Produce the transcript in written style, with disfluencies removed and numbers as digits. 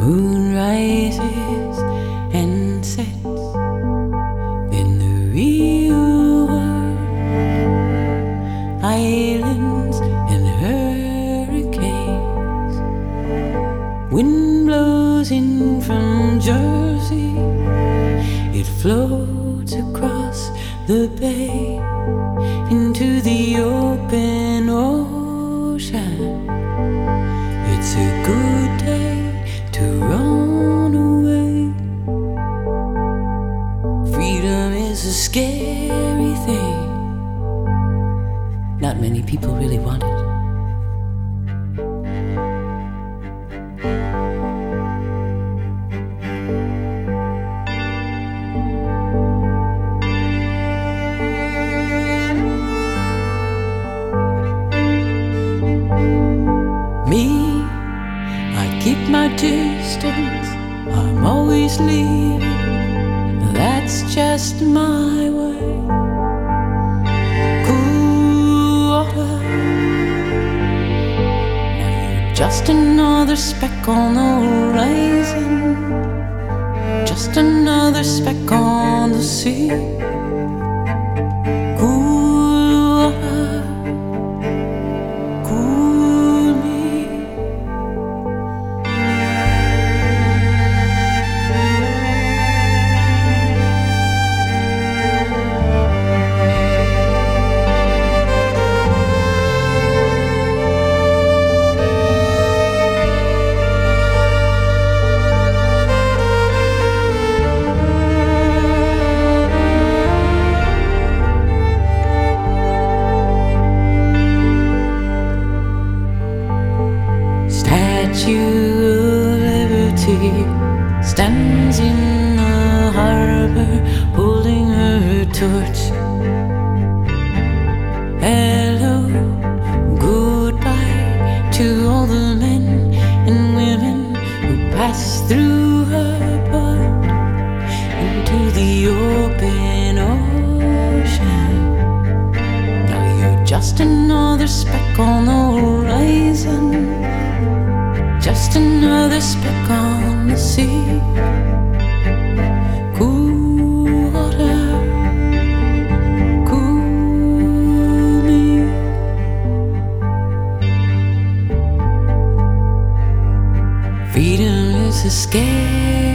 Moon rises and sets in the real world. Islands and hurricanes. Wind blows in from Jersey. It floats across the bay into the open ocean. It's a good day to run away. Freedom is a scary thing. Not many people really want it. Me, I keep my distance. I'm always leaving. That's just my way. Cool water. Now you're just another speck on the horizon. Just another speck on the sea. Cool water. Cool me. Statue of Liberty stands in the harbor holding her torch. Hello, goodbye to all the men and women who passed through her port into the open ocean. Now you're just another speck on the horizon. Just another speck on the sea. Cool water, cool me. Freedom is a scare.